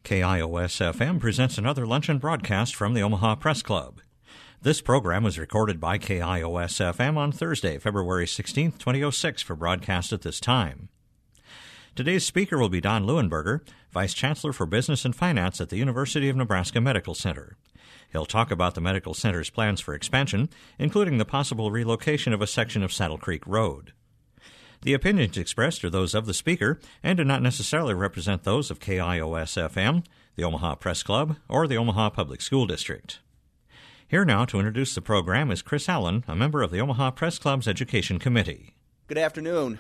KIOS-FM presents another luncheon broadcast from the Omaha Press Club. This program was recorded by KIOS-FM on Thursday, February 16, 2006, for broadcast at this time. Today's speaker will be Don Leuenberger, Vice Chancellor for Business and Finance at the University of Nebraska Medical Center. He'll talk about the medical center's plans for expansion, including the possible relocation of a section of Saddle Creek Road. The opinions expressed are those of the speaker and do not necessarily represent those of KIOS-FM, the Omaha Press Club, or the Omaha Public School District. Here now to introduce the program is Chris Allen, a member of the Omaha Press Club's Education Committee. Good afternoon.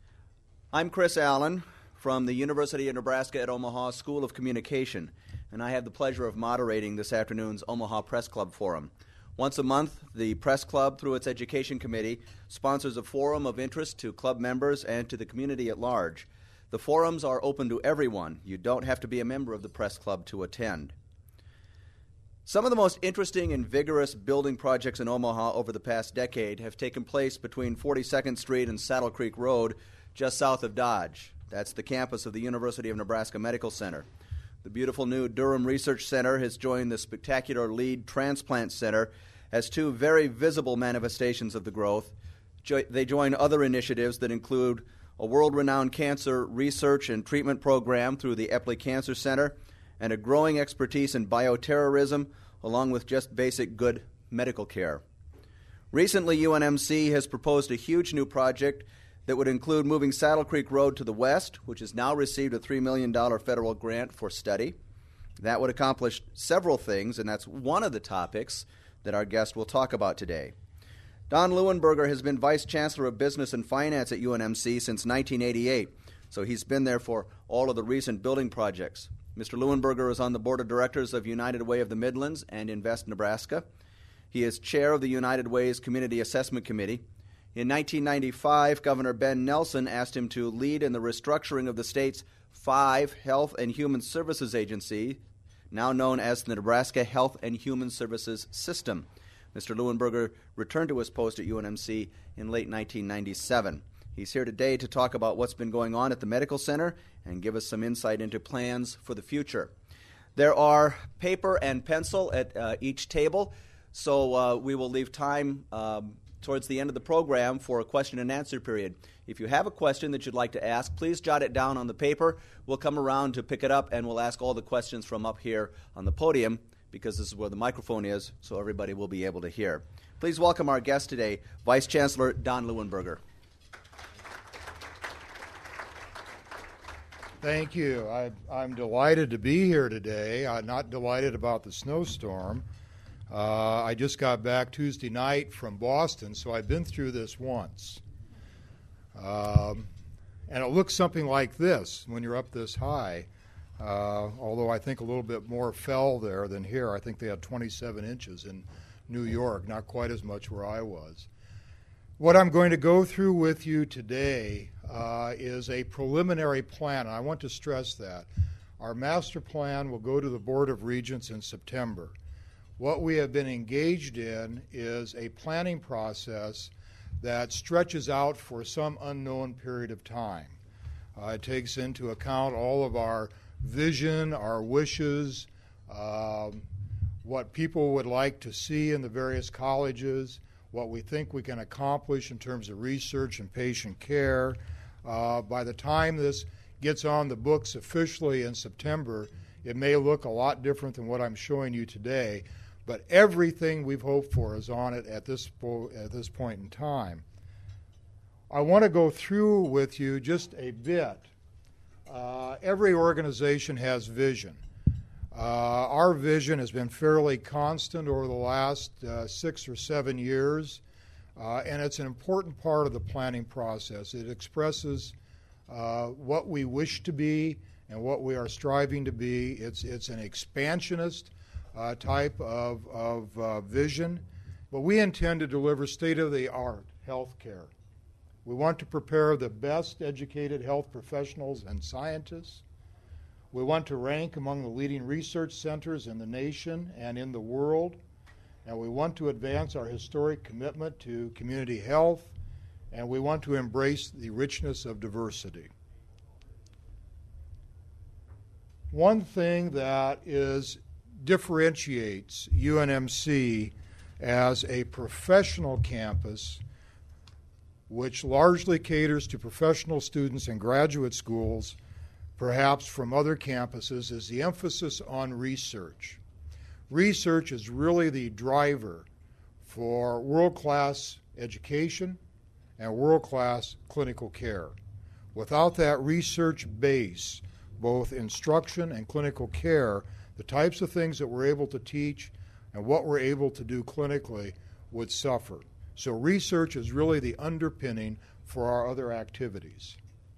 I'm Chris Allen from the University of Nebraska at Omaha School of Communication, and I have the pleasure of moderating this afternoon's Omaha Press Club Forum. Once a month, the Press Club, through its Education Committee, sponsors a forum of interest to club members and to the community at large. The forums are open to everyone. You don't have to be a member of the Press Club to attend. Some of the most interesting and vigorous building projects in Omaha over the past decade have taken place between 42nd Street and Saddle Creek Road, just south of Dodge. That's the campus of the University of Nebraska Medical Center. The beautiful new Durham Research Center has joined the spectacular Lead Transplant Center as two very visible manifestations of the growth. They join other initiatives that include a world-renowned cancer research and treatment program through the Epley Cancer Center and a growing expertise in bioterrorism, along with just basic good medical care. Recently, UNMC has proposed a huge new project that would include moving Saddle Creek Road to the west, which has now received a $3 million federal grant for study. That would accomplish several things, and that's one of the topics that our guest will talk about today. Don Leuenberger has been Vice Chancellor of Business and Finance at UNMC since 1988, so he's been there for all of the recent building projects. Mr. Leuenberger is on the Board of Directors of United Way of the Midlands and Invest Nebraska. He is Chair of the United Way's Community Assessment Committee. In 1995, Governor Ben Nelson asked him to lead in the restructuring of the state's 5 Health and Human Services agency, now known as the Nebraska Health and Human Services System. Mr. Leuenberger returned to his post at UNMC in late 1997. He's here today to talk about what's been going on at the medical center and give us some insight into plans for the future. There are paper and pencil at each table, so we will leave time towards the end of the program for a question and answer period. If you have a question that you'd like to ask, please jot it down on the paper. We'll come around to pick it up, and we'll ask all the questions from up here on the podium, because this is where the microphone is, so everybody will be able to hear. Please welcome our guest today, Vice Chancellor Don Leuenberger. Thank you. I'm delighted to be here today. I'm not delighted about the snowstorm. I just got back Tuesday night from Boston, so I've been through this once. And it looks something like this when you're up this high, although I think a little bit more fell there than here. I think they had 27 inches in New York, not quite as much where I was. What I'm going to go through with you today is a preliminary plan, and I want to stress that. Our master plan will go to the Board of Regents in September. What we have been engaged in is a planning process that stretches out for some unknown period of time. It takes into account all of our vision, our wishes, what people would like to see in the various colleges, what we think we can accomplish in terms of research and patient care. By the time this gets on the books officially in September, it may look a lot different than what I'm showing you today. But everything we've hoped for is on it at this point in time. I want to go through with you just a bit. Every organization has vision. Our vision has been fairly constant over the last 6 or 7 years, and it's an important part of the planning process. It expresses what we wish to be and what we are striving to be. It's an expansionist type of vision, but we intend to deliver state-of-the-art health care. We want to prepare the best educated health professionals and scientists. We want to rank among the leading research centers in the nation and in the world, and we want to advance our historic commitment to community health, and we want to embrace the richness of diversity. One thing that differentiates UNMC as a professional campus, which largely caters to professional students and graduate schools, perhaps from other campuses, is the emphasis on research. Research is really the driver for world-class education and world-class clinical care. Without that research base, both instruction and clinical care, the types of things that we're able to teach and what we're able to do clinically would suffer. So research is really the underpinning for our other activities.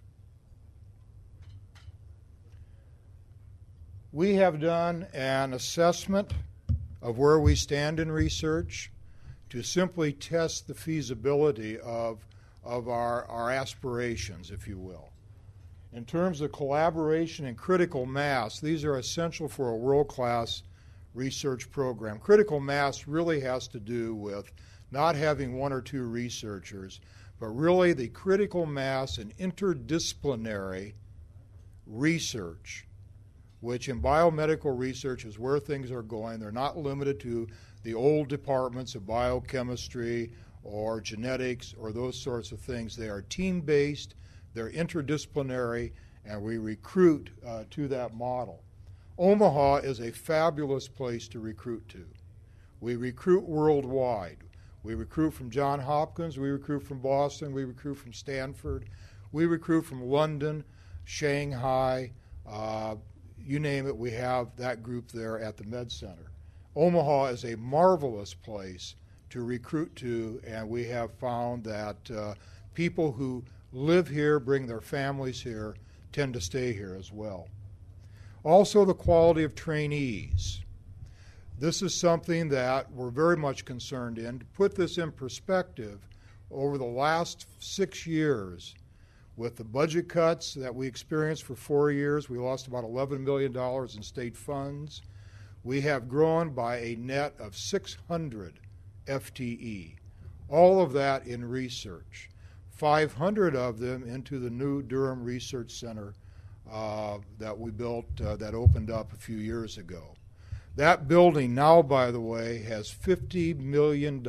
We have done an assessment of where we stand in research to simply test the feasibility of our aspirations, if you will. In terms of collaboration and critical mass, these are essential for a world-class research program. Critical mass really has to do with not having one or two researchers, but really the critical mass and interdisciplinary research, which in biomedical research is where things are going. They're not limited to the old departments of biochemistry or genetics or those sorts of things. They are team-based, they're interdisciplinary, and we recruit to that model. Omaha is a fabulous place to recruit to. We recruit worldwide. We recruit from Johns Hopkins, we recruit from Boston, we recruit from Stanford, we recruit from London, Shanghai, you name it, we have that group there at the Med Center. Omaha is a marvelous place to recruit to, and we have found that people who live here, bring their families here, tend to stay here as well. Also, the quality of trainees. This is something that we're very much concerned in. To put this in perspective, over the last 6 years, with the budget cuts that we experienced for 4 years, we lost about $11 million in state funds. We have grown by a net of 600 FTE, all of that in research. 500 of them into the new Durham Research Center that we built, that opened up a few years ago. That building now, by the way, has $50 million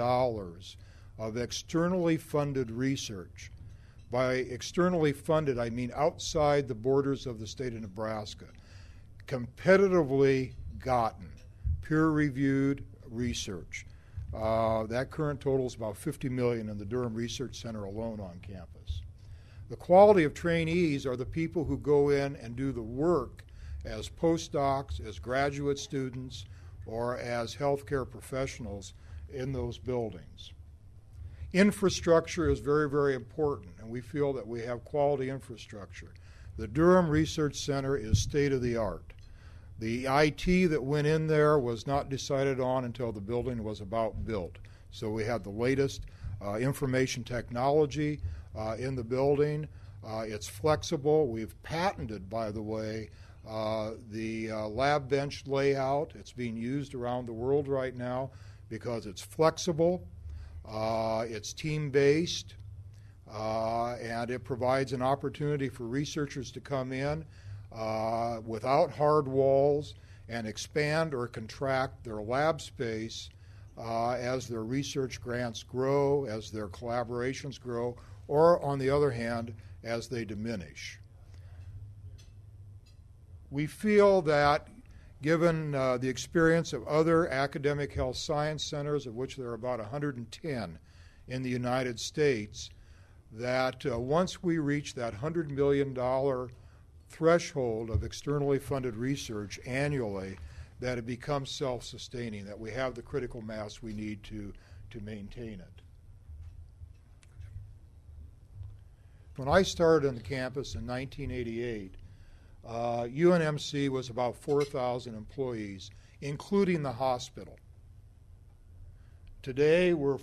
of externally funded research. By externally funded, I mean outside the borders of the state of Nebraska. Competitively gotten, peer-reviewed research. That current total is about $50 million in the Durham Research Center alone on campus. The quality of trainees are the people who go in and do the work as postdocs, as graduate students, or as healthcare professionals in those buildings. Infrastructure is very, very important, and we feel that we have quality infrastructure. The Durham Research Center is state-of-the-art. The IT that went in there was not decided on until the building was about built. So we have the latest information technology in the building. It's flexible. We've patented, by the way, the lab bench layout. It's being used around the world right now because it's flexible, it's team-based, and it provides an opportunity for researchers to come in without hard walls and expand or contract their lab space as their research grants grow, as their collaborations grow, or on the other hand, as they diminish. We feel that given the experience of other academic health science centers, of which there are about 110 in the United States, that once we reach that $100 million threshold of externally funded research annually, that it becomes self-sustaining, that we have the critical mass we need to maintain it. When I started on the campus in 1988, UNMC was about 4,000 employees, including the hospital. Today, we're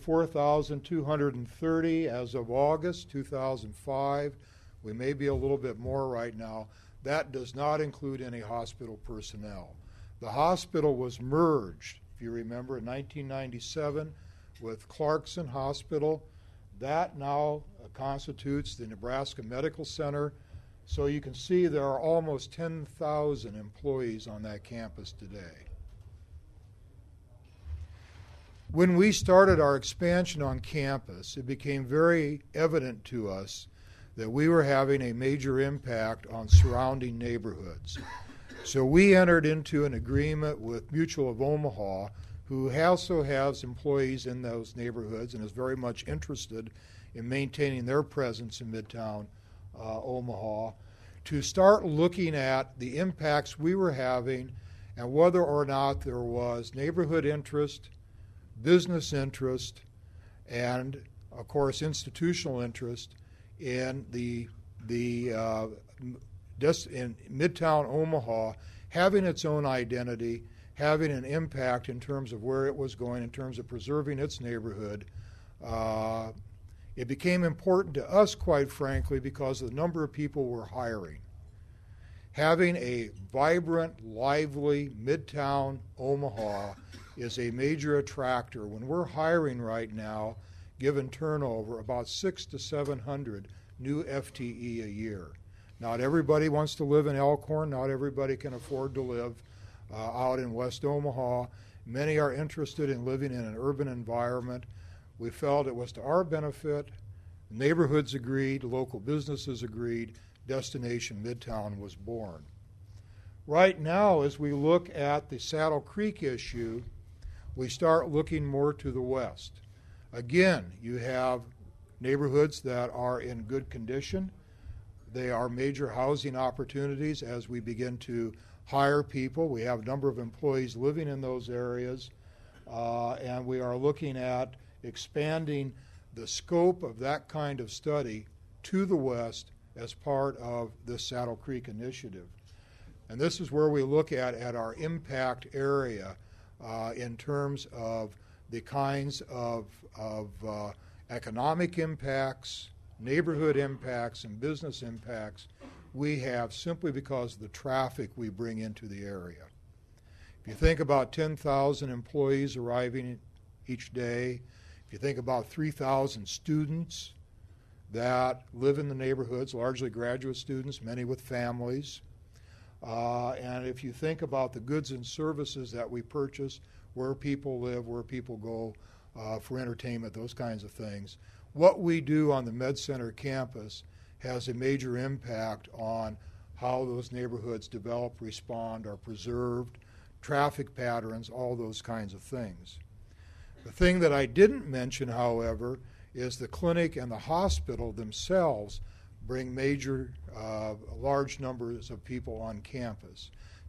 4,230 as of August 2005. We may be a little bit more right now. That does not include any hospital personnel. The hospital was merged, if you remember, in 1997 with Clarkson Hospital. That now constitutes the Nebraska Medical Center. So you can see there are almost 10,000 employees on that campus today. When we started our expansion on campus, it became very evident to us that we were having a major impact on surrounding neighborhoods. So we entered into an agreement with Mutual of Omaha, who also has employees in those neighborhoods and is very much interested in maintaining their presence in Midtown Omaha, to start looking at the impacts we were having and whether or not there was neighborhood interest, business interest, and, of course, institutional interest in in Midtown Omaha having its own identity, having an impact in terms of where it was going, in terms of preserving its neighborhood. It became important to us, quite frankly, because of the number of people we're hiring. Having a vibrant, lively Midtown Omaha is a major attractor. When we're hiring right now, given turnover, about 600 to 700 new FTE a year. Not everybody wants to live in Elkhorn. Not everybody can afford to live out in West Omaha. Many are interested in living in an urban environment. We felt it was to our benefit. Neighborhoods agreed, local businesses agreed, Destination Midtown was born. Right now, as we look at the Saddle Creek issue, we start looking more to the west. Again, you have neighborhoods that are in good condition. They are major housing opportunities as we begin to hire people. We have a number of employees living in those areas, and we are looking at expanding the scope of that kind of study to the west as part of the Saddle Creek initiative. And this is where we look at our impact area in terms of the kinds of economic impacts, neighborhood impacts, and business impacts we have simply because of the traffic we bring into the area. If you think about 10,000 employees arriving each day, if you think about 3,000 students that live in the neighborhoods, largely graduate students, many with families, and if you think about the goods and services that we purchase, where people live, where people go for entertainment, those kinds of things, what we do on the Med Center campus has a major impact on how those neighborhoods develop, respond, are preserved, traffic patterns, all those kinds of things. The thing that I didn't mention, however, is the clinic and the hospital themselves bring large numbers of people on campus.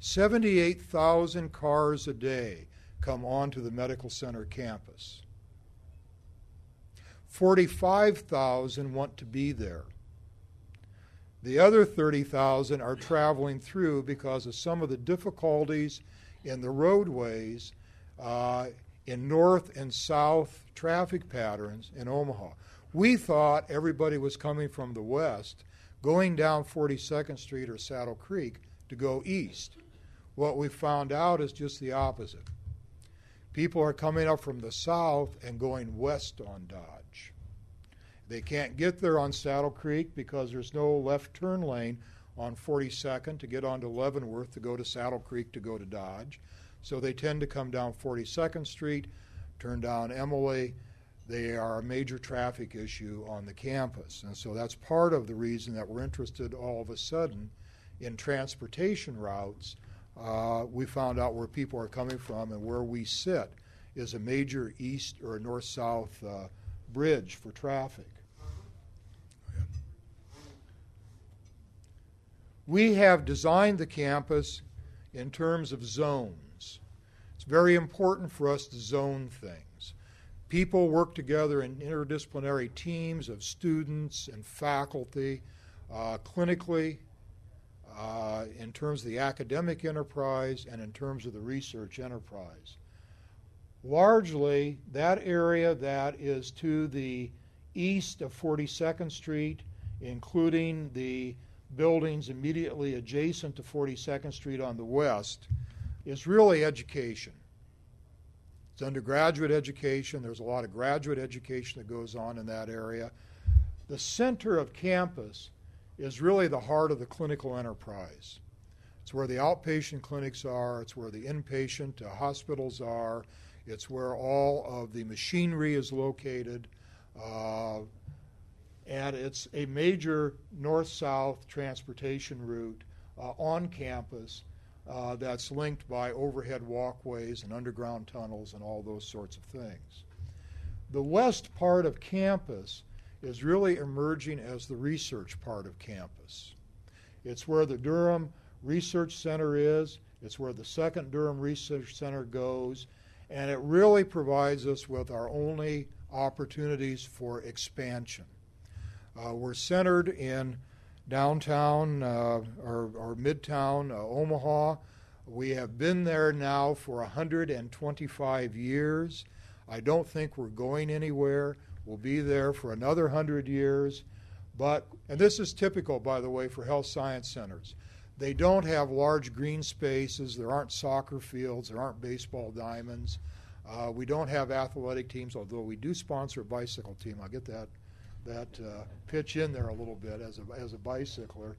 78,000 cars a day come onto the medical center campus. 45,000 want to be there. The other 30,000 are traveling through because of some of the difficulties in the roadways in north and south traffic patterns in Omaha. We thought everybody was coming from the west, going down 42nd Street or Saddle Creek to go east. What we found out is just the opposite. People are coming up from the south and going west on Dodge. They can't get there on Saddle Creek because there's no left turn lane on 42nd to get onto Leavenworth to go to Saddle Creek to go to Dodge. So they tend to come down 42nd Street, turn down Emily. They are a major traffic issue on the campus. And so that's part of the reason that we're interested all of a sudden in transportation routes. We found out where people are coming from, and where we sit is a major east or north-south bridge for traffic. We have designed the campus in terms of zones. It's very important for us to zone things. People work together in interdisciplinary teams of students and faculty, clinically, in terms of the academic enterprise and in terms of the research enterprise. Largely, that area that is to the east of 42nd Street, including the buildings immediately adjacent to 42nd Street on the west, is really education. It's undergraduate education. There's a lot of graduate education that goes on in that area. The center of campus is really the heart of the clinical enterprise. It's where the outpatient clinics are, it's where the inpatient hospitals are, it's where all of the machinery is located, and it's a major north-south transportation route on campus that's linked by overhead walkways and underground tunnels and all those sorts of things. The west part of campus is really emerging as the research part of campus. It's where the Durham Research Center is, it's where the second Durham Research Center goes, and it really provides us with our only opportunities for expansion. We're centered in downtown or midtown Omaha. We have been there now for 125 years. I don't think we're going anywhere. We'll be there for another 100 years. But, and this is typical, by the way, for health science centers. They don't have large green spaces. There aren't soccer fields. There aren't baseball diamonds. We don't have athletic teams, although we do sponsor a bicycle team. I'll get that pitch in there a little bit as a bicycler.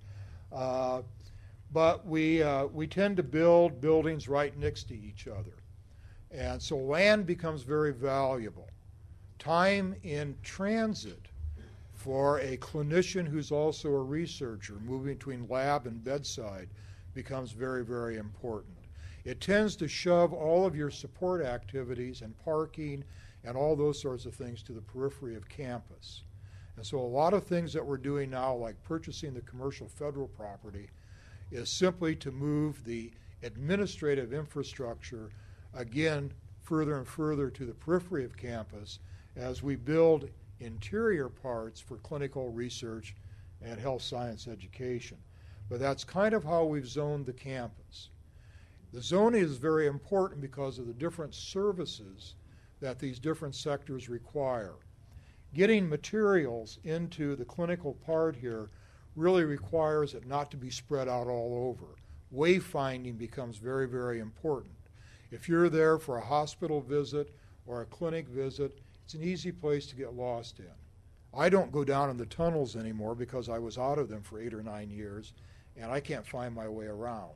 But we tend to build buildings right next to each other. And so land becomes very valuable. Time in transit for a clinician who's also a researcher moving between lab and bedside becomes very, very important. It tends to shove all of your support activities and parking and all those sorts of things to the periphery of campus. And so a lot of things that we're doing now, like purchasing the commercial federal property, is simply to move the administrative infrastructure, again, further and further to the periphery of campus as we build interior parts for clinical research and health science education. But that's kind of how we've zoned the campus. The zoning is very important because of the different services that these different sectors require. Getting materials into the clinical part here really requires it not to be spread out all over. Wayfinding becomes very, very important. If you're there for a hospital visit or a clinic visit, it's an easy place to get lost in. I don't go down in the tunnels anymore because I was out of them for 8 or 9 years, and I can't find my way around.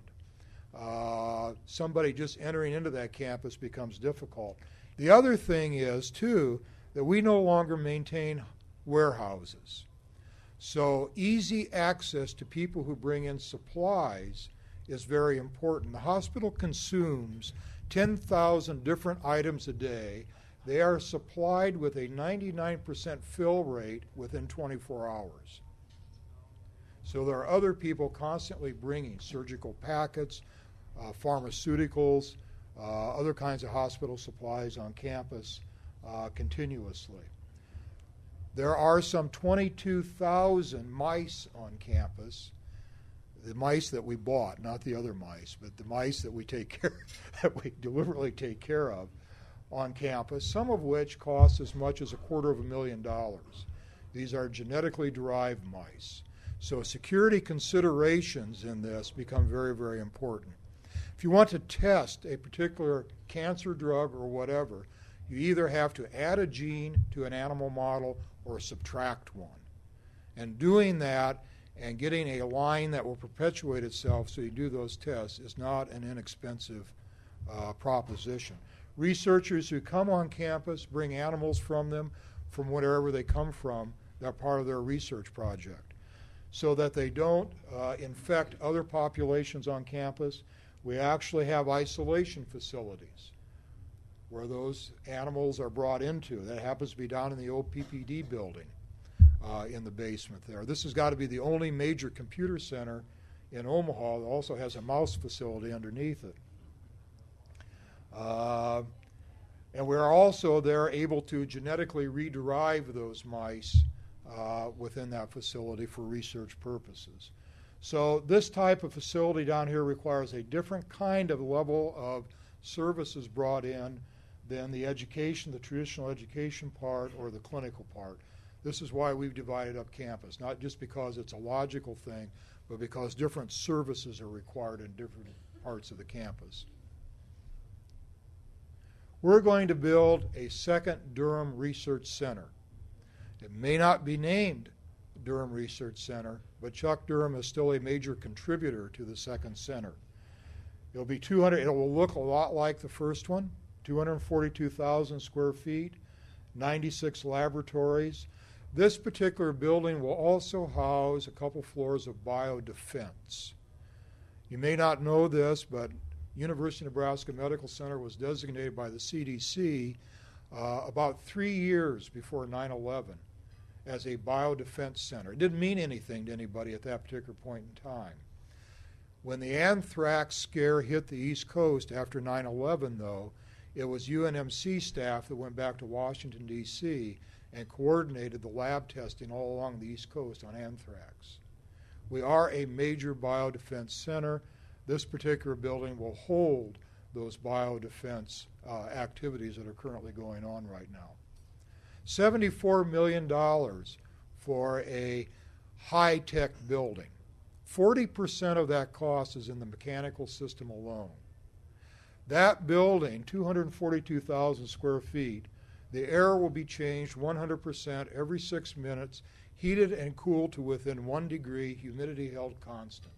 Somebody just entering into that campus becomes difficult. The other thing is, too, that we no longer maintain warehouses. So easy access to people who bring in supplies is very important. The hospital consumes 10,000 different items a day. They are supplied with a 99% fill rate within 24 hours. So there are other people constantly bringing surgical packets, pharmaceuticals, other kinds of hospital supplies on campus continuously. There are some 22,000 mice on campus. The mice that we bought, not the other mice, but the mice that we deliberately take care of on campus, some of which cost as much as $250,000. These are genetically derived mice. So security considerations in this become very, very important. If you want to test a particular cancer drug or whatever, you either have to add a gene to an animal model or subtract one. And doing that and getting a line that will perpetuate itself so you do those tests is not an inexpensive proposition. Researchers who come on campus bring animals from them, from wherever they come from, that part of their research project, so that they don't infect other populations on campus. We actually have isolation facilities where those animals are brought into. That happens to be down in the old PPD building in the basement there. This has got to be the only major computer center in Omaha that also has a mouse facility underneath it. And we're also there able to genetically rederive those mice within that facility for research purposes. So this type of facility down here requires a different kind of level of services brought in than the education, the traditional education part, or the clinical part. This is why we've divided up campus, not just because it's a logical thing, but because different services are required in different parts of the campus. We're going to build a second Durham Research Center. It may not be named Durham Research Center, but Chuck Durham is still a major contributor to the second center. It'll be 200. It will look a lot like the first one, 242,000 square feet, 96 laboratories. This particular building will also house a couple floors of biodefense. You may not know this, but University of Nebraska Medical Center was designated by the CDC about 3 years before 9/11 as a biodefense center. It didn't mean anything to anybody at that particular point in time. When the anthrax scare hit the East Coast after 9/11, though, it was UNMC staff that went back to Washington, D.C. and coordinated the lab testing all along the East Coast on anthrax. We are a major biodefense center. This particular building will hold those biodefense activities that are currently going on right now. $74 million for a high-tech building. 40% of that cost is in the mechanical system alone. That building, 242,000 square feet, the air will be changed 100% every 6 minutes, heated and cooled to within 1 degree, humidity held constant.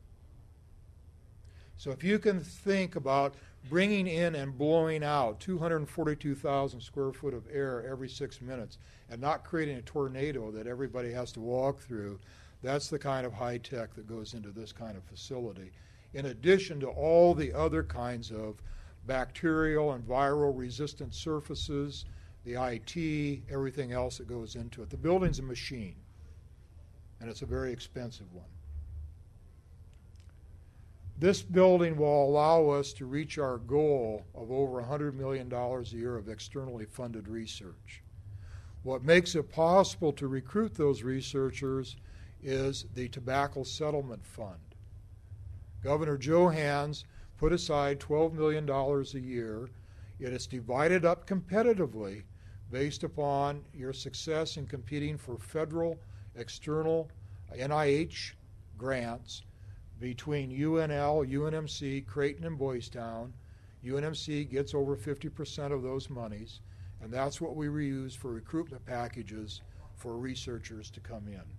So if you can think about bringing in and blowing out 242,000 square foot of air every 6 minutes and not creating a tornado that everybody has to walk through, that's the kind of high tech that goes into this kind of facility, in addition to all the other kinds of bacterial and viral resistant surfaces, the IT, everything else that goes into it. The building's a machine, and it's a very expensive one. This building will allow us to reach our goal of over $100 million a year of externally funded research. What makes it possible to recruit those researchers is the Tobacco Settlement Fund. Governor Johanns put aside $12 million a year. It is divided up competitively based upon your success in competing for federal, external, NIH grants between UNL, UNMC, Creighton, and Boys Town. UNMC gets over 50% of those monies, and that's what we reuse for recruitment packages for researchers to come in.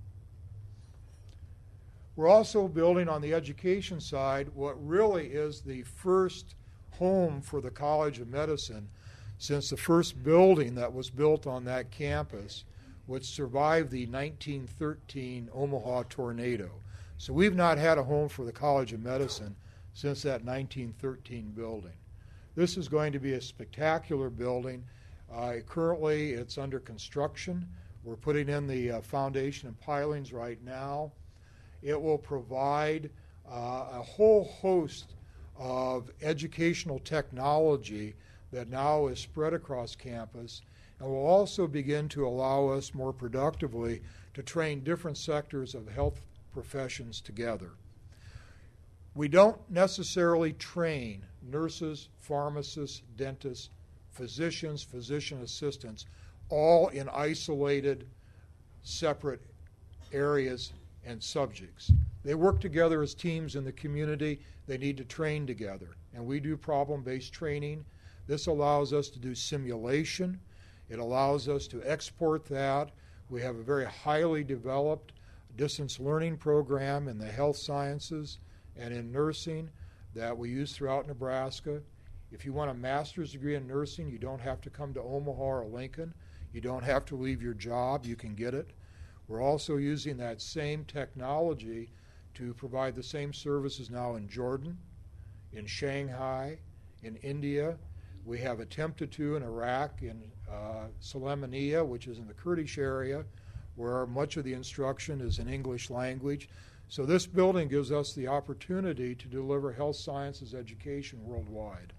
We're also building on the education side what really is the first home for the College of Medicine since the first building that was built on that campus, which survived the 1913 Omaha tornado. So we've not had a home for the College of Medicine since that 1913 building. This is going to be a spectacular building. Currently, it's under construction. We're putting in the foundation and pilings right now. It will provide a whole host of educational technology that now is spread across campus, and will also begin to allow us more productively to train different sectors of health professions together. We don't necessarily train nurses, pharmacists, dentists, physicians, physician assistants, all in isolated, separate areas and subjects. They work together as teams in the community. They need to train together, and we do problem-based training. This allows us to do simulation. It allows us to export that. We have a very highly developed distance learning program in the health sciences and in nursing that we use throughout Nebraska. If you want a master's degree in nursing, you don't have to come to Omaha or Lincoln. You don't have to leave your job. You can get it. We're also using that same technology to provide the same services now in Jordan, in Shanghai, in India. We have attempted to in Iraq, in Sulaymaniyah, which is in the Kurdish area, where much of the instruction is in English language. So this building gives us the opportunity to deliver health sciences education worldwide.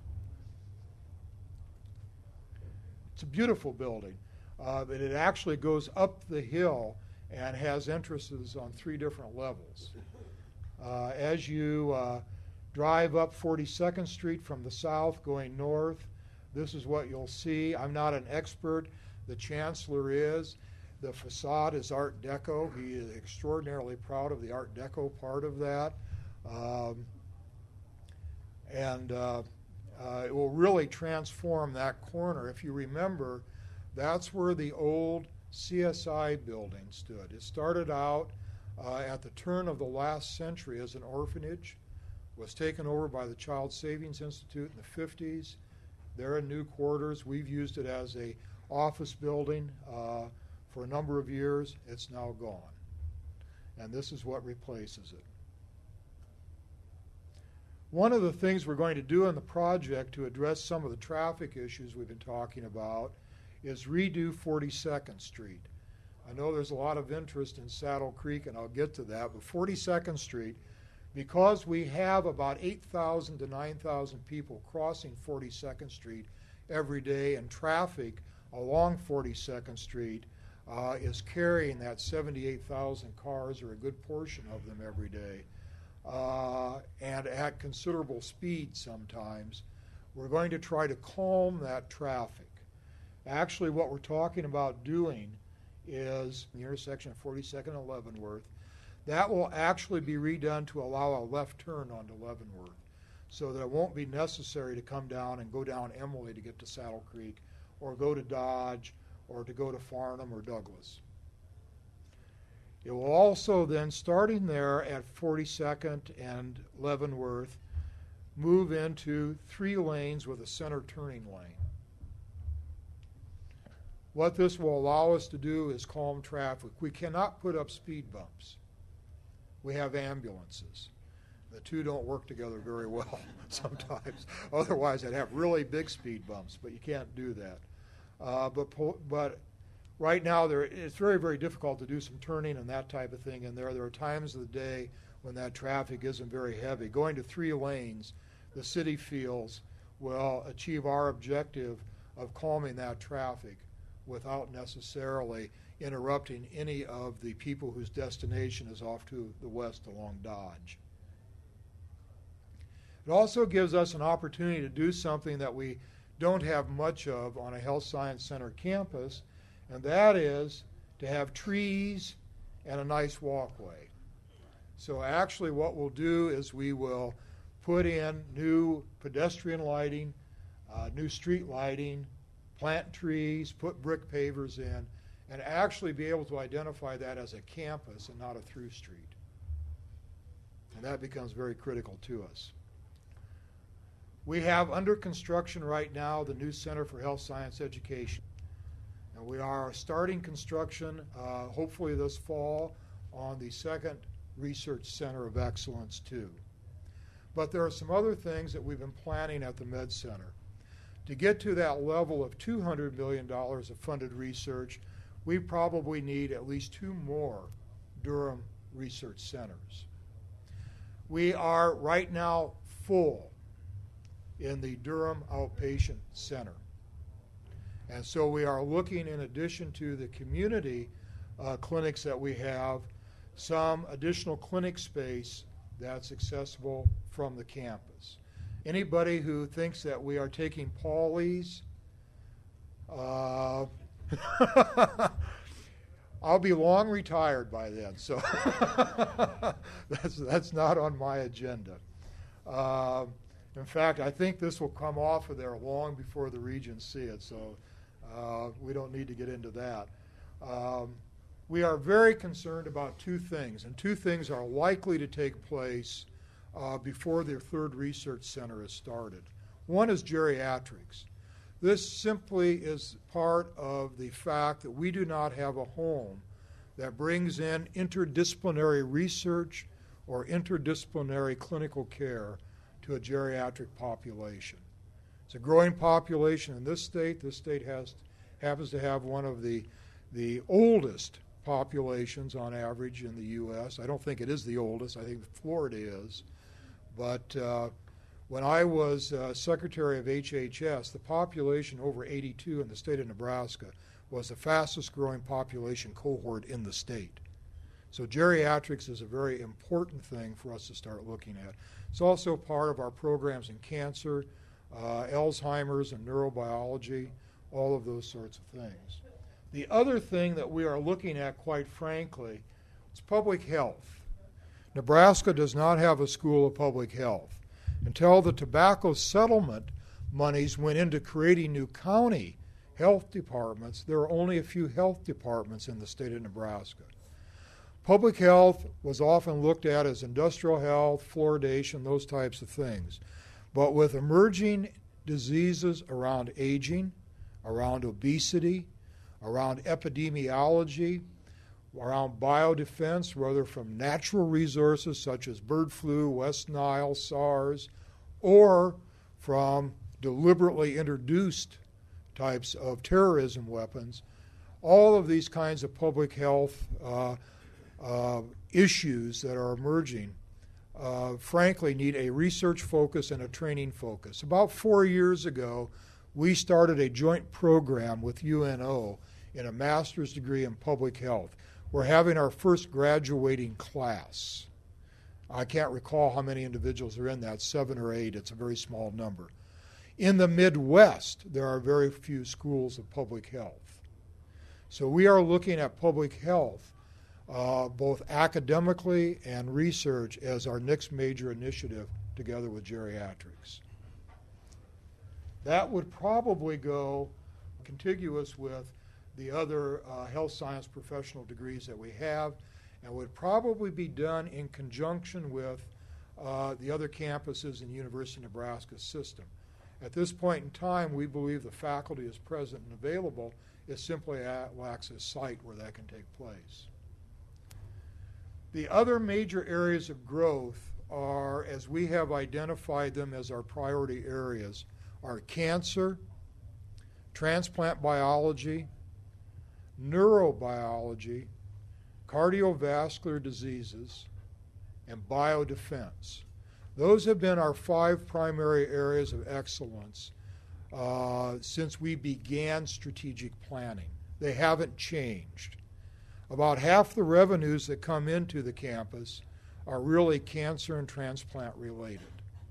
It's a beautiful building. It actually goes up the hill and has entrances on 3 different levels. As you drive up 42nd Street from the south going north, this is what you'll see. I'm not an expert. The chancellor is. The facade is Art Deco. He is extraordinarily proud of the Art Deco part of that. It will really transform that corner. If you remember, that's where the old CSI building stood. It started out at the turn of the last century as an orphanage, was taken over by the Child Savings Institute in the 50s. They're in new quarters. We've used it as a office building for a number of years. It's now gone. And this is what replaces it. One of the things we're going to do in the project to address some of the traffic issues we've been talking about is redo 42nd Street. I know there's a lot of interest in Saddle Creek, and I'll get to that, but 42nd Street, because we have about 8,000 to 9,000 people crossing 42nd Street every day, and traffic along 42nd Street is carrying that 78,000 cars, or a good portion of them every day, and at considerable speed sometimes, we're going to try to calm that traffic. Actually, what we're talking about doing is the intersection of 42nd and Leavenworth. That will actually be redone to allow a left turn onto Leavenworth, so that it won't be necessary to come down and go down Emily to get to Saddle Creek, or go to Dodge, or to go to Farnham or Douglas. It will also then, starting there at 42nd and Leavenworth, move into 3 lanes with a center turning lane. What this will allow us to do is calm traffic. We cannot put up speed bumps. We have ambulances. The two don't work together very well sometimes. Otherwise, I'd have really big speed bumps, but you can't do that. But right now, it's very, very difficult to do some turning and that type of thing in there. There are times of the day when that traffic isn't very heavy. Going to 3 lanes, the city feels, will achieve our objective of calming that traffic without necessarily interrupting any of the people whose destination is off to the west along Dodge. It also gives us an opportunity to do something that we don't have much of on a health science center campus, and that is to have trees and a nice walkway. So actually what we'll do is we will put in new pedestrian lighting, new street lighting, plant trees, put brick pavers in, and actually be able to identify that as a campus and not a through street. And that becomes very critical to us. We have under construction right now the new Center for Health Science Education. And we are starting construction, hopefully this fall, on the second Research Center of Excellence too. But there are some other things that we've been planning at the Med Center. To get to that level of $200 million of funded research, we probably need at least 2 more Durham Research Centers. We are right now full in the Durham Outpatient Center. And so we are looking, in addition to the community clinics that we have, some additional clinic space that's accessible from the campus. Anybody who thinks that we are taking Paulies, I'll be long retired by then, so that's not on my agenda. In fact, I think this will come off of there long before the Regents see it, so we don't need to get into that. We are very concerned about 2 things, and 2 things are likely to take place before their 3rd research center is started. One is geriatrics. This simply is part of the fact that we do not have a home that brings in interdisciplinary research or interdisciplinary clinical care to a geriatric population. It's a growing population in this state. This state happens to have one of the oldest populations on average in the U.S. I don't think it is the oldest. I think Florida is. But when I was Secretary of HHS, the population over 82 in the state of Nebraska was the fastest growing population cohort in the state. So geriatrics is a very important thing for us to start looking at. It's also part of our programs in cancer, Alzheimer's and neurobiology, all of those sorts of things. The other thing that we are looking at, quite frankly, is public health. Nebraska does not have a school of public health. Until the tobacco settlement monies went into creating new county health departments, there are only a few health departments in the state of Nebraska. Public health was often looked at as industrial health, fluoridation, those types of things. But with emerging diseases around aging, around obesity, around epidemiology, around biodefense, whether from natural resources such as bird flu, West Nile, SARS, or from deliberately introduced types of terrorism weapons, all of these kinds of public health issues that are emerging, frankly, need a research focus and a training focus. About 4 years ago, we started a joint program with UNO in a master's degree in public health. We're having our first graduating class. I can't recall how many individuals are in that, 7 or 8. It's a very small number. In the Midwest, there are very few schools of public health. So we are looking at public health, both academically and research, as our next major initiative together with geriatrics. That would probably go contiguous with the other health science professional degrees that we have, and would probably be done in conjunction with the other campuses in the University of Nebraska system. At this point in time, we believe the faculty is present and available. It simply lacks a site where that can take place. The other major areas of growth are, as we have identified them as our priority areas, are cancer, transplant biology, neurobiology, cardiovascular diseases, and biodefense. Those have been our 5 primary areas of excellence since we began strategic planning. They haven't changed. About half the revenues that come into the campus are really cancer and transplant related.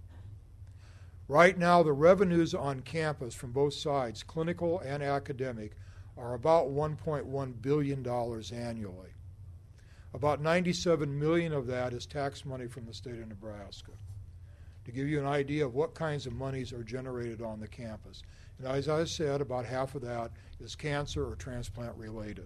Right now, the revenues on campus from both sides, clinical and academic, are about $1.1 billion annually. About $97 million of that is tax money from the state of Nebraska, to give you an idea of what kinds of monies are generated on the campus. And as I said, about half of that is cancer or transplant related.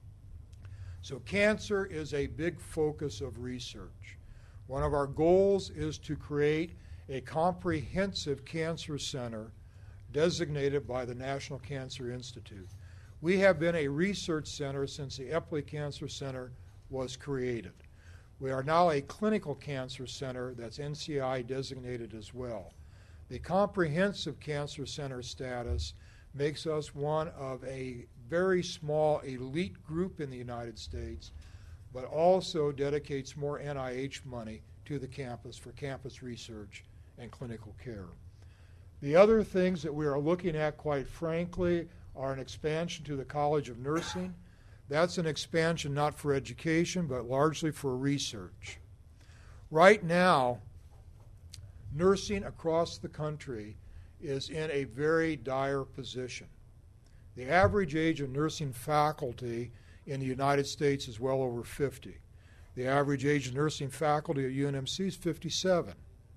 So cancer is a big focus of research. One of our goals is to create a comprehensive cancer center designated by the National Cancer Institute. We have been a research center since the Epley Cancer Center was created. We are now a clinical cancer center that's NCI designated as well. The comprehensive cancer center status makes us one of a very small elite group in the United States, but also dedicates more NIH money to the campus for campus research and clinical care. The other things that we are looking at, quite frankly, are an expansion to the College of Nursing. That's an expansion not for education, but largely for research. Right now, nursing across the country is in a very dire position. The average age of nursing faculty in the United States is well over 50. The average age of nursing faculty at UNMC is 57.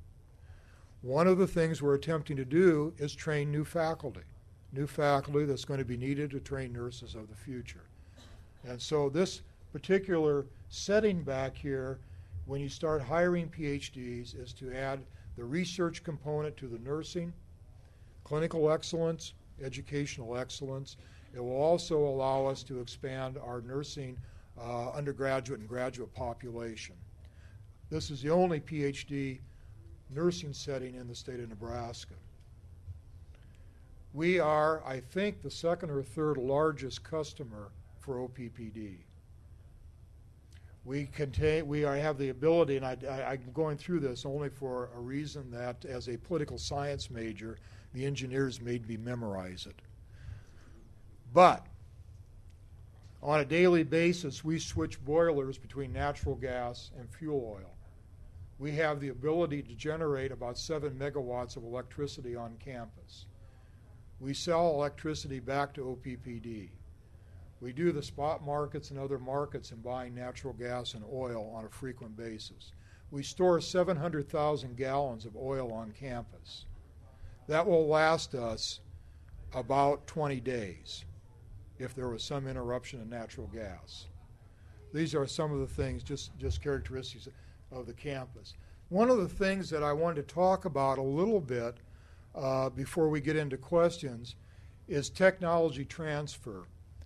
One of the things we're attempting to do is train new faculty that's going to be needed to train nurses of the future. And so this particular setting back here, when you start hiring PhDs, is to add the research component to the nursing, clinical excellence, educational excellence. It will also allow us to expand our nursing undergraduate and graduate population. This is the only PhD nursing setting in the state of Nebraska. We are, I think, the second or third largest customer for OPPD. We have the ability, and I'm going through this only for a reason that as a political science major, the engineers made me memorize it. But on a daily basis, we switch boilers between natural gas and fuel oil. We have the ability to generate about 7 megawatts of electricity on campus. We sell electricity back to OPPD. We do the spot markets and other markets in buying natural gas and oil on a frequent basis. We store 700,000 gallons of oil on campus. That will last us about 20 days if there was some interruption in natural gas. These are some of the things, just characteristics of the campus. One of the things that I wanted to talk about a little bit before we get into questions is technology transfer.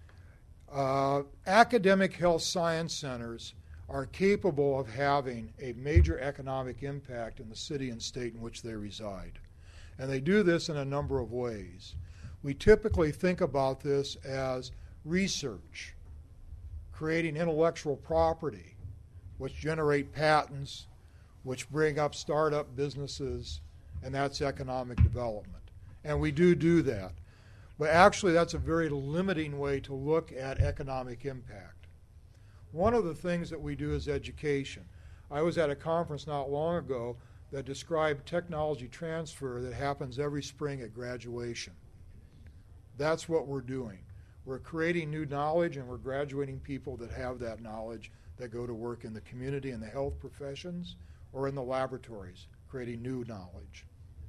Academic health science centers are capable of having a major economic impact in the city and state in which they reside. And they do this in a number of ways. We typically think about this as research, creating intellectual property, which generate patents, which bring up startup businesses, and that's economic development. And we do that. But actually, that's a very limiting way to look at economic impact. One of the things that we do is education. I was at a conference not long ago that described technology transfer that happens every spring at graduation. That's what we're doing. We're creating new knowledge, and we're graduating people that have that knowledge that go to work in the community, in the health professions, or in the laboratories, creating new knowledge.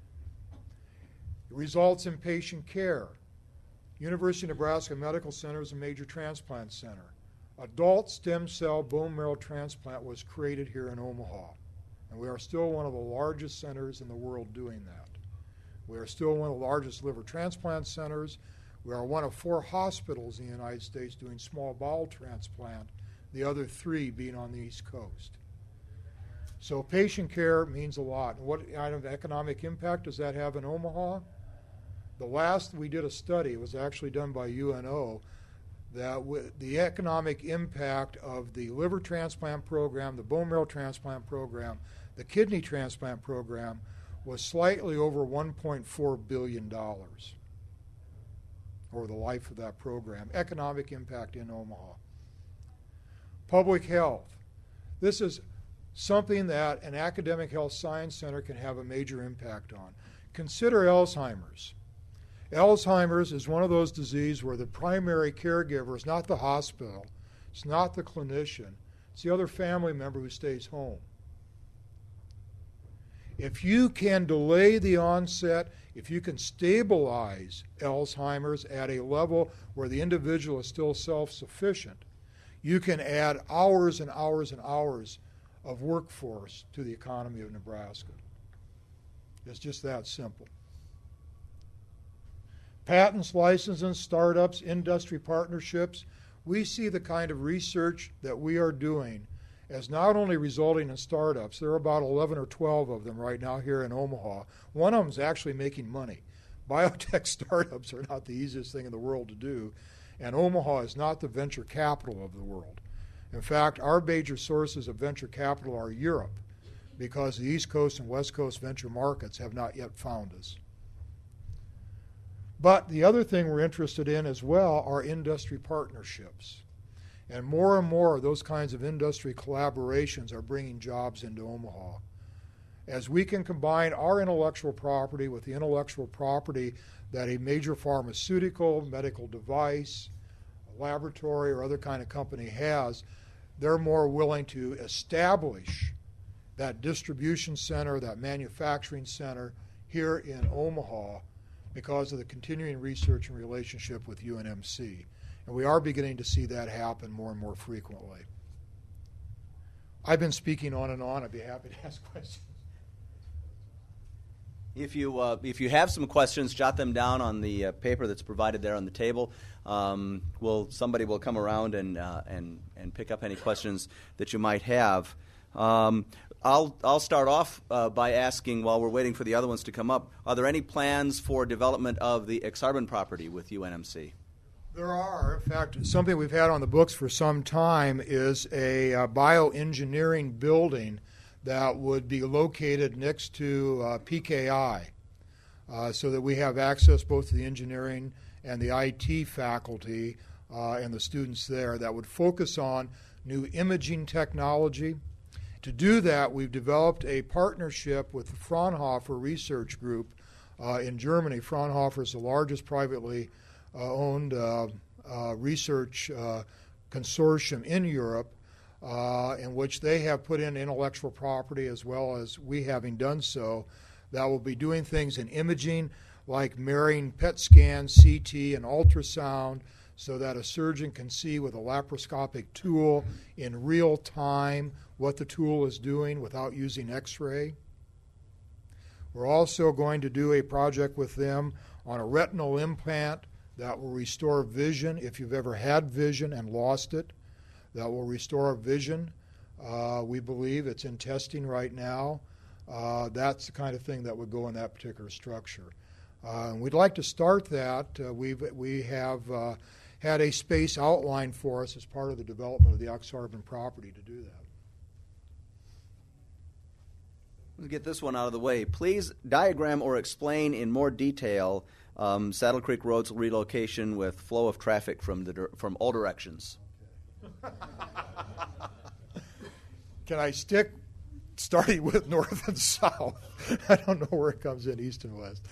It results in patient care. University of Nebraska Medical Center is a major transplant center. Adult stem cell bone marrow transplant was created here in Omaha, and we are still one of the largest centers in the world doing that. We are still one of the largest liver transplant centers. We are one of 4 hospitals in the United States doing small bowel transplant, the other 3 being on the East Coast. So patient care means a lot. And what kind of economic impact does that have in Omaha? The last we did a study, it was actually done by UNO, that the economic impact of the liver transplant program, the bone marrow transplant program, the kidney transplant program was slightly over $1.4 billion over the life of that program. Economic impact in Omaha. Public health. This is something that an academic health science center can have a major impact on. Consider Alzheimer's. Alzheimer's is one of those diseases where the primary caregiver is not the hospital, it's not the clinician, it's the other family member who stays home. If you can delay the onset, if you can stabilize Alzheimer's at a level where the individual is still self-sufficient, you can add hours and hours and hours of workforce to the economy of Nebraska. It's just that simple. Patents, licenses, startups, industry partnerships, we see the kind of research that we are doing as not only resulting in startups. There are about 11 or 12 of them right now here in Omaha. One of them is actually making money. Biotech startups are not the easiest thing in the world to do, and Omaha is not the venture capital of the world. In fact, our major sources of venture capital are Europe, because the East Coast and West Coast venture markets have not yet found us. But the other thing we're interested in as well are industry partnerships. And more of those kinds of industry collaborations are bringing jobs into Omaha. As we can combine our intellectual property with the intellectual property that a major pharmaceutical, medical device, a laboratory, or other kind of company has, they're more willing to establish that distribution center, that manufacturing center here in Omaha because of the continuing research and relationship with UNMC. And we are beginning to see that happen more and more frequently. I've been speaking on and on. I'd be happy to ask questions. If you have some questions, jot them down on the paper that's provided there on the table. Somebody will come around and pick up any questions that you might have. I'll start off by asking, while we're waiting for the other ones to come up, are there any plans for development of the Ak-Sar-Ben property with UNMC? There are. In fact, something we've had on the books for some time is a bioengineering building that would be located next to PKI so that we have access both to the engineering and the IT faculty and the students there that would focus on new imaging technology. To do that, we've developed a partnership with the Fraunhofer Research Group in Germany. Fraunhofer is the largest privately owned research consortium in Europe, in which they have put in intellectual property as well as we having done so, that will be doing things in imaging. like marrying PET scan, CT, and ultrasound so that a surgeon can see with a laparoscopic tool in real time what the tool is doing without using x-ray. We're also going to do a project with them on a retinal implant that will restore vision if you've ever had vision and lost it. That will restore vision. We believe it's in testing right now. That's the kind of thing that would go in that particular structure. And we'd like to start that. We have had a space outlined for us as part of the development of the Ak-Sar-Ben property to do that. Let's get this one out of the way. Please diagram or explain in more detail Saddle Creek Road's relocation with flow of traffic from all directions. Can I stick starting with north and south? I don't know where it comes in, east and west.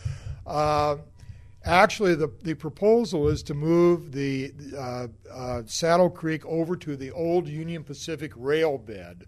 Actually, the proposal is to move the Saddle Creek over to the old Union Pacific rail bed,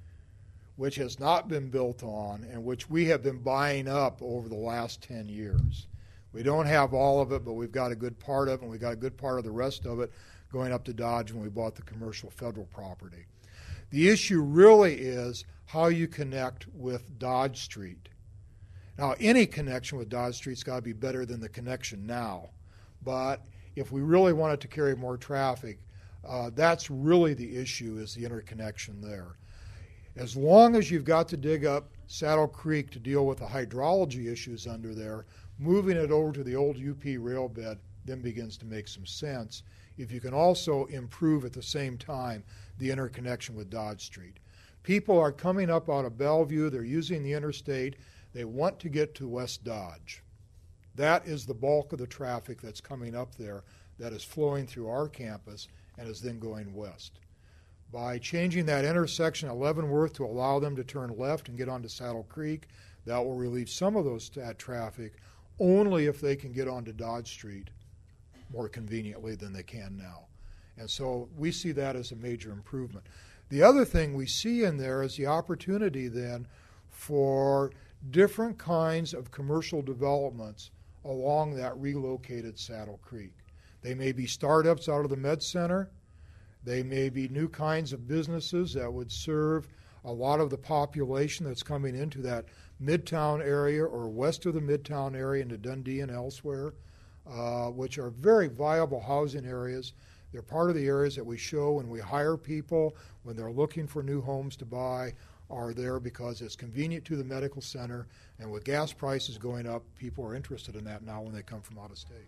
which has not been built on and which we have been buying up over the last 10 years. We don't have all of it, but we've got a good part of it, and we've got a good part of the rest of it going up to Dodge when we bought the commercial federal property. The issue really is how you connect with Dodge Street. Now, any connection with Dodge Street's got to be better than the connection now. But if we really wanted to carry more traffic, that's really the issue, is the interconnection there. As long as you've got to dig up Saddle Creek to deal with the hydrology issues under there, moving it over to the old UP rail bed then begins to make some sense if you can also improve at the same time the interconnection with Dodge Street. People are coming up out of Bellevue, they're using the interstate, they want to get to West Dodge. That is the bulk of the traffic that's coming up there that is flowing through our campus and is then going west. By changing that intersection at Leavenworth to allow them to turn left and get onto Saddle Creek, that will relieve some of that traffic only if they can get onto Dodge Street more conveniently than they can now. And so we see that as a major improvement. The other thing we see in there is the opportunity then for different kinds of commercial developments along that relocated Saddle Creek. They may be startups out of the Med Center. They may be new kinds of businesses that would serve a lot of the population that's coming into that Midtown area or west of the Midtown area into Dundee and elsewhere, which are very viable housing areas. They're part of the areas that we show when we hire people, when they're looking for new homes to buy, are there because it's convenient to the medical center, and with gas prices going up, people are interested in that now when they come from out of state.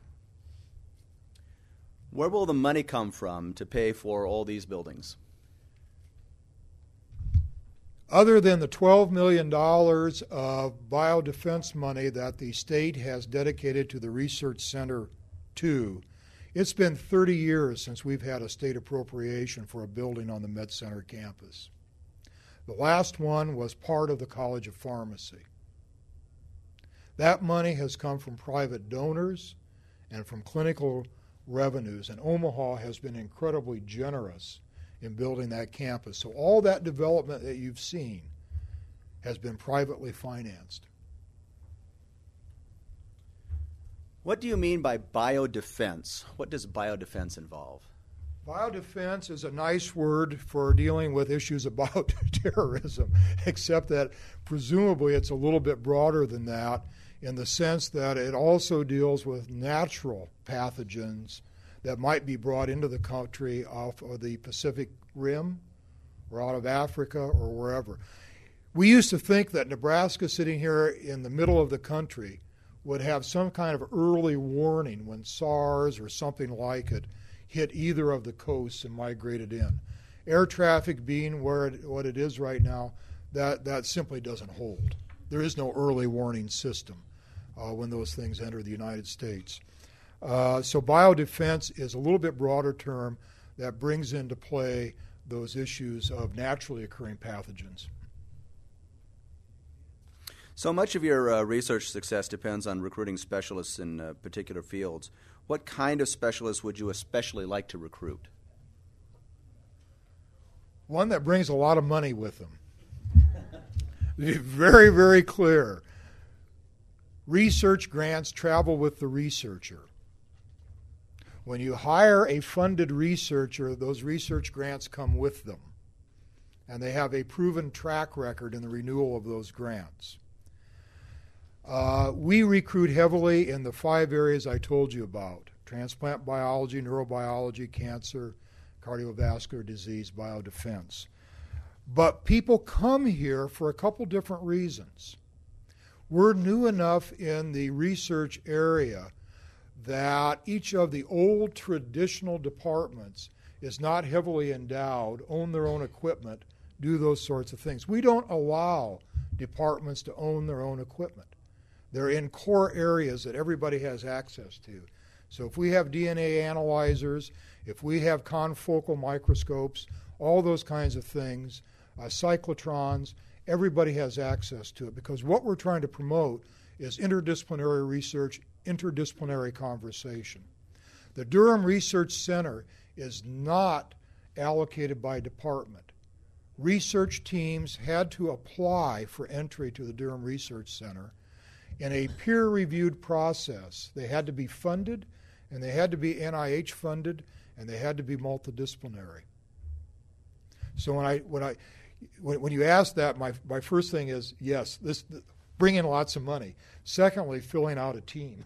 Where will the money come from to pay for all these buildings? Other than the $12 million of biodefense money that the state has dedicated to the Research Center 2, it's been 30 years since we've had a state appropriation for a building on the Med Center campus. The last one was part of the College of Pharmacy. That money has come from private donors and from clinical revenues, and Omaha has been incredibly generous in building that campus. So all that development that you've seen has been privately financed. What do you mean by biodefense? What does biodefense involve? Biodefense is a nice word for dealing with issues about terrorism, except that presumably it's a little bit broader than that in the sense that it also deals with natural pathogens that might be brought into the country off of the Pacific Rim or out of Africa or wherever. We used to think that Nebraska, sitting here in the middle of the country, would have some kind of early warning when SARS or something like it hit either of the coasts and migrated in. Air traffic being what it is right now, that simply doesn't hold. There is no early warning system when those things enter the United States. So biodefense is a little bit broader term that brings into play those issues of naturally occurring pathogens. So much of your research success depends on recruiting specialists in particular fields. What kind of specialists would you especially like to recruit? One that brings a lot of money with them. To be very, very clear, Research grants travel with the researcher. When you hire a funded researcher, those research grants come with them, and they have a proven track record in the renewal of those grants. We recruit heavily in the 5 areas I told you about: transplant biology, neurobiology, cancer, cardiovascular disease, biodefense. But people come here for a couple different reasons. We're new enough in the research area that each of the old traditional departments is not heavily endowed, own their own equipment, do those sorts of things. We don't allow departments to own their own equipment. They're in core areas that everybody has access to. So if we have DNA analyzers, if we have confocal microscopes, all those kinds of things, cyclotrons, everybody has access to it, because what we're trying to promote is interdisciplinary research, interdisciplinary conversation. The Durham Research Center is not allocated by department. Research teams had to apply for entry to the Durham Research Center in a peer-reviewed process. They had to be funded, and they had to be NIH funded, and they had to be multidisciplinary. So when you ask that, my first thing is, yes, this bring in lots of money. Secondly, filling out a team.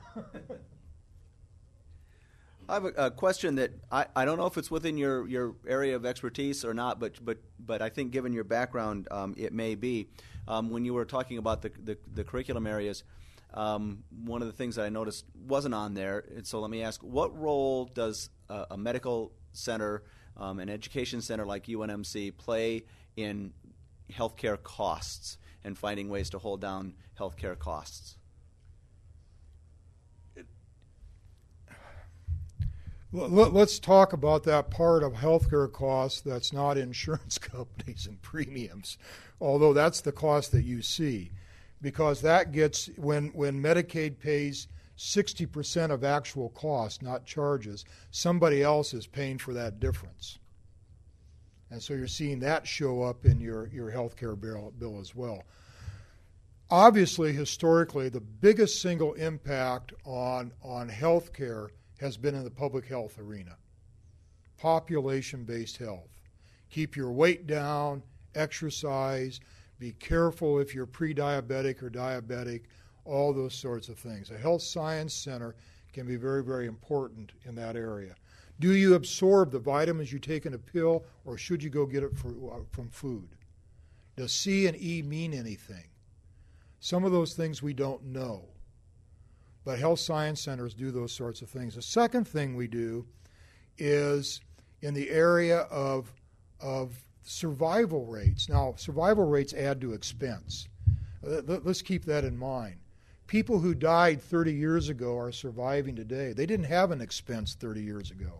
I have a question that I don't know if it's within your area of expertise or not, but I think given your background, it may be. When you were talking about the curriculum areas, one of the things that I noticed wasn't on there, and so let me ask, what role does a medical center, an education center like UNMC, play in healthcare costs and finding ways to hold down healthcare costs? Let's talk about that part of healthcare costs that's not insurance companies and premiums, although that's the cost that you see, because that gets, when Medicaid pays 60% of actual costs, not charges, somebody else is paying for that difference. And so you're seeing that show up in your healthcare bill as well. Obviously, historically, the biggest single impact on healthcare has been in the public health arena. Population-based health. Keep your weight down, exercise, be careful if you're pre-diabetic or diabetic, all those sorts of things. A health science center can be very, very important in that area. Do you absorb the vitamins you take in a pill, or should you go get it from food? Does C and E mean anything? Some of those things we don't know. But health science centers do those sorts of things. The second thing we do is in the area of survival rates. Now, survival rates add to expense. Let's keep that in mind. People who died 30 years ago are surviving today. They didn't have an expense 30 years ago.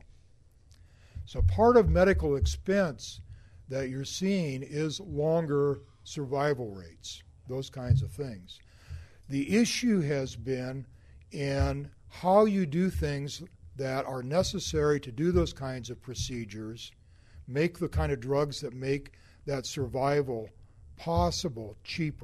So part of medical expense that you're seeing is longer survival rates, those kinds of things. The issue has been in how you do things that are necessary to do those kinds of procedures, make the kind of drugs that make that survival possible cheaper.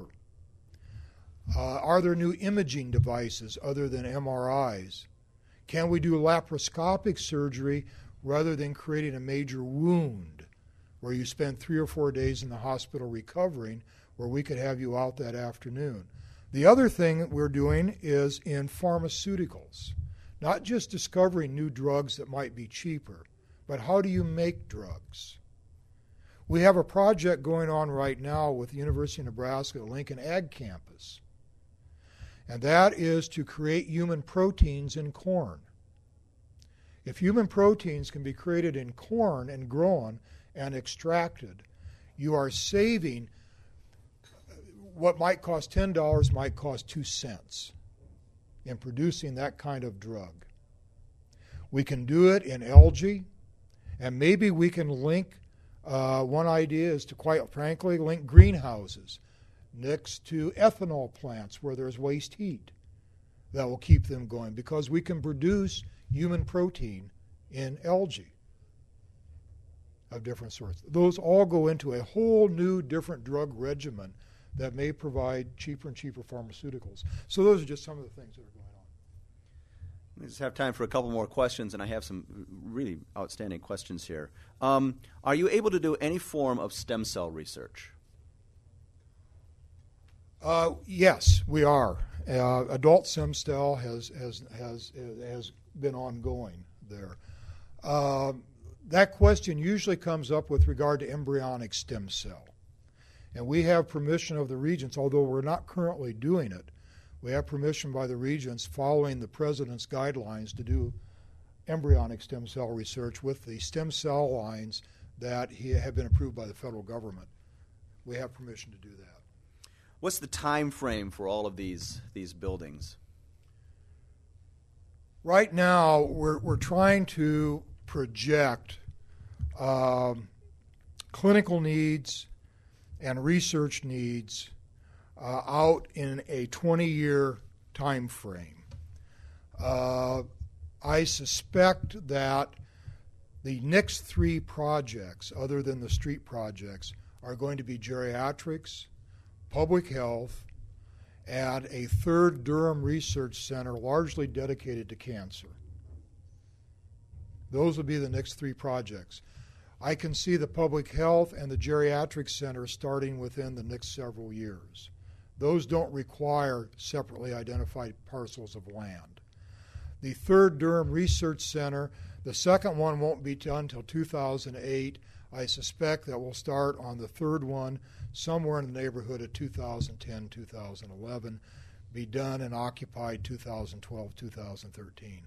Are there new imaging devices other than MRIs? Can we do laparoscopic surgery rather than creating a major wound where you spend 3 or 4 days in the hospital recovering, where we could have you out that afternoon? The other thing that we're doing is in pharmaceuticals, not just discovering new drugs that might be cheaper, but how do you make drugs? We have a project going on right now with the University of Nebraska Lincoln Ag Campus, and that is to create human proteins in corn. If human proteins can be created in corn and grown and extracted, you are saving what might cost $10 might cost 2 cents in producing that kind of drug. We can do it in algae, and maybe we can link, one idea is to, quite frankly, link greenhouses next to ethanol plants where there's waste heat that will keep them going, because we can produce human protein in algae of different sorts. Those all go into a whole new different drug regimen that may provide cheaper and cheaper pharmaceuticals. So those are just some of the things that are going on. We just have time for a couple more questions, and I have some really outstanding questions here. Are you able to do any form of stem cell research? Yes, we are. Adult stem cell has been ongoing there. That question usually comes up with regard to embryonic stem cell. And we have permission of the regents, although we're not currently doing it. We have permission by the regents following the president's guidelines to do embryonic stem cell research with the stem cell lines that have been approved by the federal government. We have permission to do that. What's the time frame for all of these buildings? Right now, we're trying to project clinical needs and research needs out in a 20-year time frame. I suspect that the next 3 projects, other than the street projects, are going to be geriatrics, public health, and a 3rd Durham Research Center largely dedicated to cancer. Those will be the next 3 projects. I can see the public health and the geriatric center starting within the next several years. Those don't require separately identified parcels of land. The 3rd Durham Research Center, the second one won't be done until 2008. I suspect that we'll start on the 3rd one somewhere in the neighborhood of 2010, 2011, be done and occupied 2012, 2013.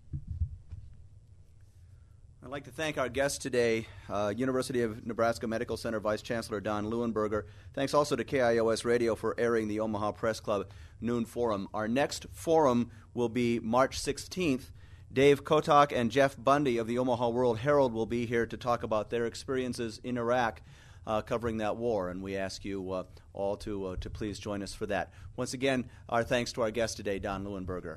I'd like to thank our guest today, University of Nebraska Medical Center Vice Chancellor Don Leuenberger. Thanks also to KIOS Radio for airing the Omaha Press Club Noon Forum. Our next forum will be March 16th. Dave Kotok and Jeff Bundy of the Omaha World Herald will be here to talk about their experiences in Iraq covering that war, and we ask you all to please join us for that. Once again, our thanks to our guest today, Don Leuenberger.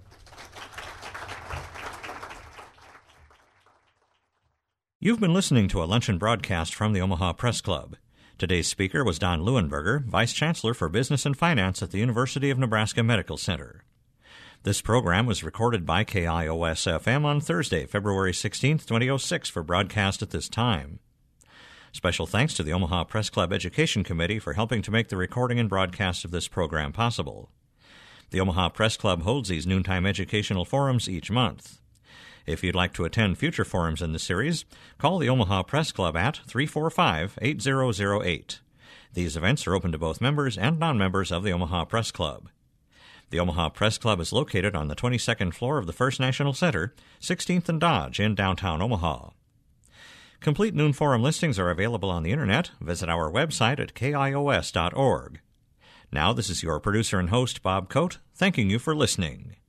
You've been listening to a luncheon broadcast from the Omaha Press Club. Today's speaker was Don Leuenberger, Vice Chancellor for Business and Finance at the University of Nebraska Medical Center. This program was recorded by KIOS-FM on Thursday, February 16, 2006, for broadcast at this time. Special thanks to the Omaha Press Club Education Committee for helping to make the recording and broadcast of this program possible. The Omaha Press Club holds these noontime educational forums each month. If you'd like to attend future forums in the series, call the Omaha Press Club at 345-8008. These events are open to both members and non-members of the Omaha Press Club. The Omaha Press Club is located on the 22nd floor of the First National Center, 16th and Dodge in downtown Omaha. Complete Noon Forum listings are available on the Internet. Visit our website at kios.org. Now, this is your producer and host, Bob Coate, thanking you for listening.